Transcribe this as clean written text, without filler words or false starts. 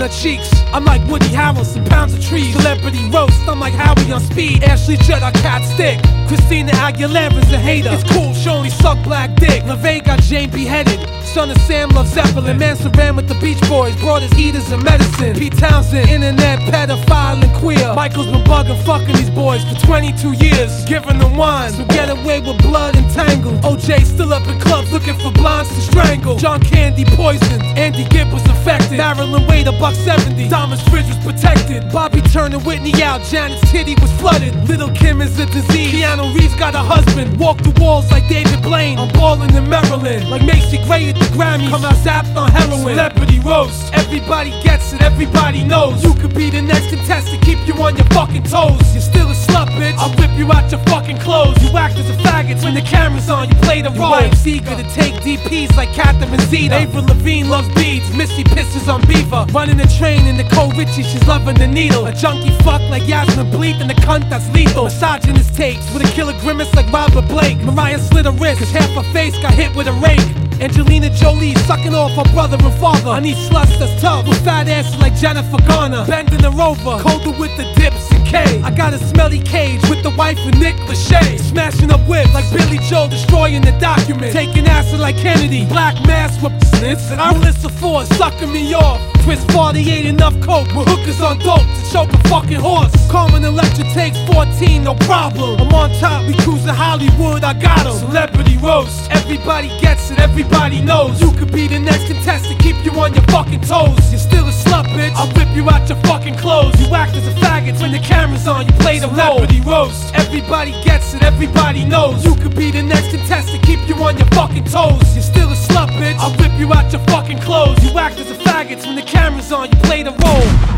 her cheeks. I'm like Woody Harrelson, pounds of trees. Celebrity roast, I'm like Howie on speed. Ashley Judd, I cat stick. Christina Aguilera's a hater. It's cool, she only suck black dick. LaVey got Jane beheaded. Son of Sam loves Zeppelin. Manson ran with the Beach Boys, brought his heaters and medicine. Pete Townsend, internet pedophile and queer. Michael's been bugging, fucking these boys for 22 years, giving them wine, so get away with blood and tangled. OJ still up in clubs looking for blondes to strangle. John Candy poisoned, Andy Gibb was affected. Marilyn Wade $1.70, Thomas Fridge was protected. Bobby turning Whitney out, Janet's titty was flooded. Little Kim is a disease. Keanu Reeves got a husband, walk the walls like David Blaine. I'm ballin' in Maryland, like Macy Gray at the Grammys. Come out zapped on heroin. Celebrity roast, everybody gets it, everybody knows. You could be the next contestant, keep you on your fucking toes. You're still a slut, bitch, I'll rip you out your fucking clothes. You act as a faggot when the camera's on, you play the role. Your wife's eager to take DPs like Catherine Zeta. Avril Lavigne loves beads, Missy pisses on Beaver. Running a train in the Cole Ritchie, she's loving the needle. A junkie fuck like Yasmin Bleeth and the cunt that's lethal. Misogynist takes with a killer grimace like Robert Blake. Mariah slit her wrist, cause half her face got hit with a rake. Angelina Jolie sucking off her brother and father. I need sluts that's tough with fat asses like Jennifer Garner. Bending her over, colder with the dips and K. I got a smelly cage with the wife of Nick Lachey. Smashing up whips like Billy Joel, destroying the document. Taking acid like Kennedy, black mask with snits. And I'm Melissa Ford sucking me off. Twist 48 enough coke with hookers on dope to choke a fucking horse. Carmen Electra takes 14, no problem. I'm on top, we cruising Hollywood, I got 'em. Celebrity roast, everybody gets it, everybody knows. You could be the next contestant, keep you on your fucking toes. You're still a slut, bitch, I'll rip you out your fucking clothes. You act as a faggot when the camera's on, you play the role. Celebrity roast, everybody gets it, everybody knows. You could be the next contestant, keep you on your fucking toes. You're still a slut, bitch, I'll rip you out your fucking clothes. You act as a faggot when the camera's on, you play the role.